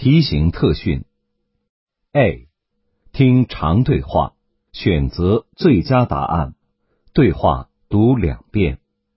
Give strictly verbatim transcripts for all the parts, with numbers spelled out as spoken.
题型特训 A. 听长对话，选择最佳答案。对话读两遍。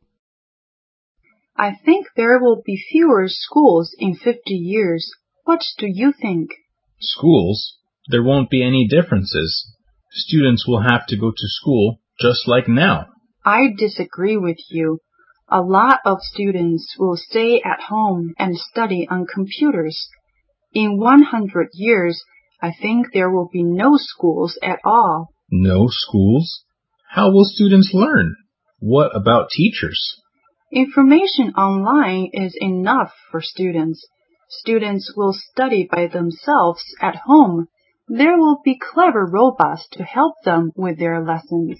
I think there will be fewer schools in fifty years. What do you think? Schools? There won't be any differences. Students will have to go to school just like now. I disagree with you. A lot of students will stay at home and study on computers. In one hundred years, I think there will be no schools at all. No schools? How will students learn? What about teachers? Information online is enough for students. Students will study by themselves at home. There will be clever robots to help them with their lessons.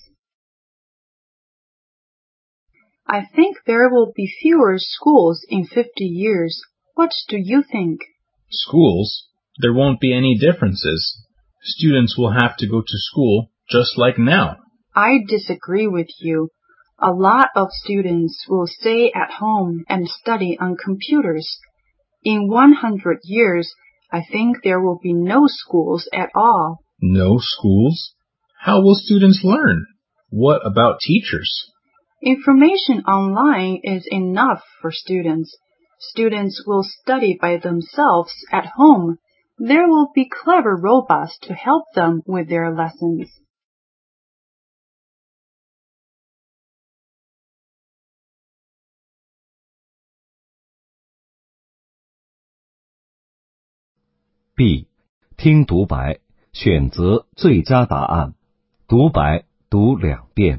I think there will be fewer schools in fifty years. What do you think? Schools? There won't be any differences. Students will have to go to school just like now. I disagree with you. A lot of students will stay at home and study on computers. In one hundred years, I think there will be no schools at all. No schools? How will students learn? What about teachers? Information online is enough for students. Students will study by themselves at home. There will be clever robots to help them with their lessons. B. 听独白，选择最佳答案。独白读两遍。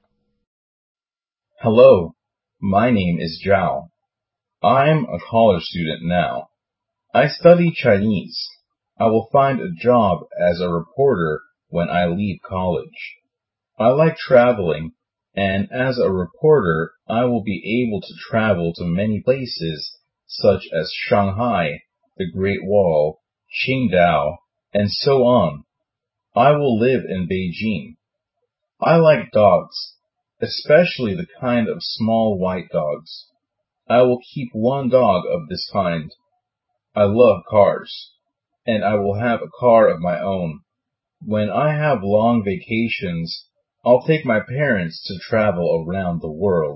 Hello, my name is Zhao. I'm a college student now. I study Chinese. I will find a job as a reporter when I leave college. I like traveling, and as a reporter, I will be able to travel to many places such as Shanghai, the Great Wall, Qingdao, and so on. I will live in Beijing. I like dogs, especially the kind of small white dogs. I will keep one dog of this kind. I love cars, and I will have a car of my own. When I have long vacations, I'll take my parents to travel around the world.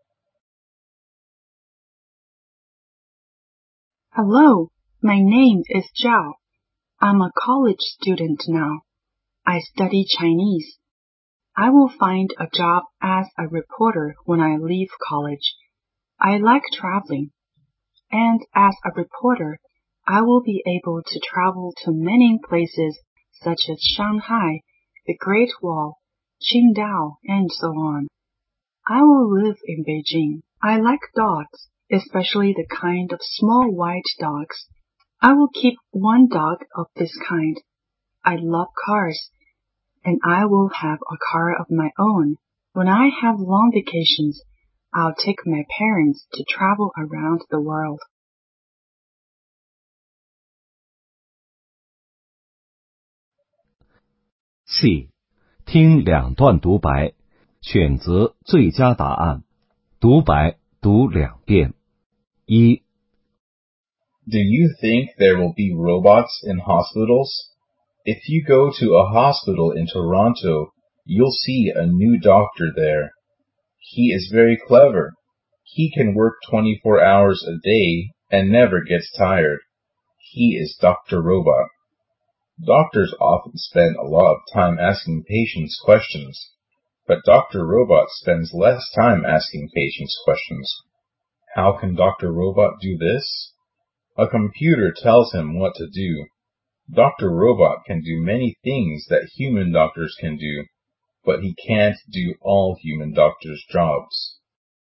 Hello, my name is Zhao. I'm a college student now. I study Chinese. I will find a job as a reporter when I leave college. I like traveling. And as a reporter, I will be able to travel to many places such as Shanghai, the Great Wall, Qingdao, and so on. I will live in Beijing. I like dogs, especially the kind of small white dogs. I will keep one dog of this kind. I love cars, and I will have a car of my own. When I have long vacations, I'll take my parents to travel around the world. C. 听两段独白，选择最佳答案。独白读两遍。一 Do you think there will be robots in hospitals? If you go to a hospital in Toronto, you'll see a new doctor there. He is very clever. He can work twenty-four hours a day and never gets tired. He is Doctor Robot. Doctors often spend a lot of time asking patients questions, but Doctor Robot spends less time asking patients questions. How can Doctor Robot do this? A computer tells him what to do. Doctor Robot can do many things that human doctors can do, but he can't do all human doctors' jobs.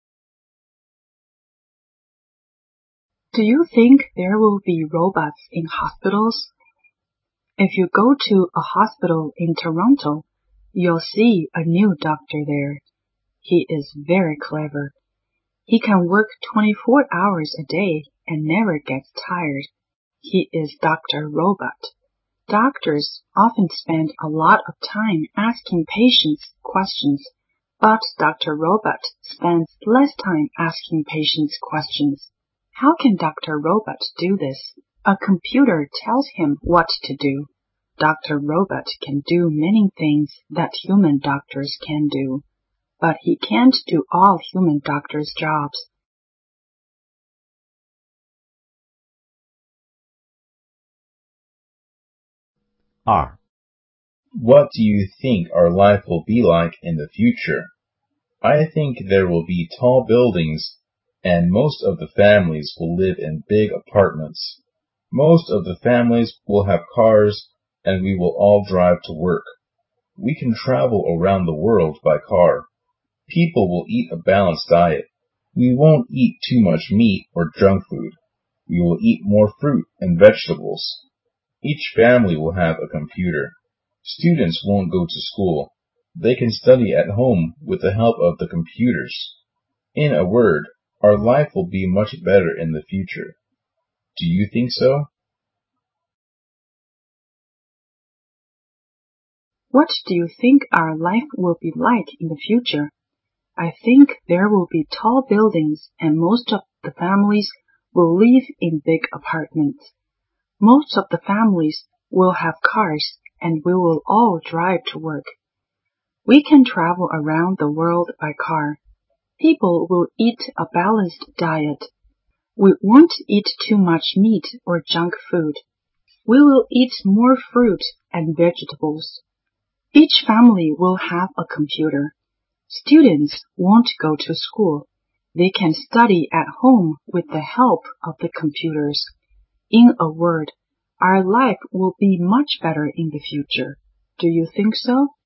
Do you think there will be robots in hospitals? If you go to a hospital in Toronto, you'll see a new doctor there. He is very clever. He can work twenty-four hours a day and never gets tired. He is Doctor Robot. Doctors often spend a lot of time asking patients questions, but Doctor Robot spends less time asking patients questions. How can Doctor Robot do this? A computer tells him what to do. Doctor Robot can do many things that human doctors can do, but he can't do all human doctors' jobs. 二 What do you think our life will be like in the future? I think there will be tall buildings, and most of the families will live in big apartments. Most of the families will have cars, and we will all drive to work. We can travel around the world by car. People will eat a balanced diet. We won't eat too much meat or junk food. We will eat more fruit and vegetables. Each family will have a computer. Students won't go to school. They can study at home with the help of the computers. In a word, our life will be much better in the future. Do you think so? What do you think our life will be like in the future? I think there will be tall buildings, and most of the families will live in big apartments. Most of the families will have cars, and we will all drive to work. We can travel around the world by car. People will eat a balanced diet. We won't eat too much meat or junk food. We will eat more fruit and vegetables. Each family will have a computer. Students won't go to school. They can study at home with the help of the computers. In a word, our life will be much better in the future. Do you think so?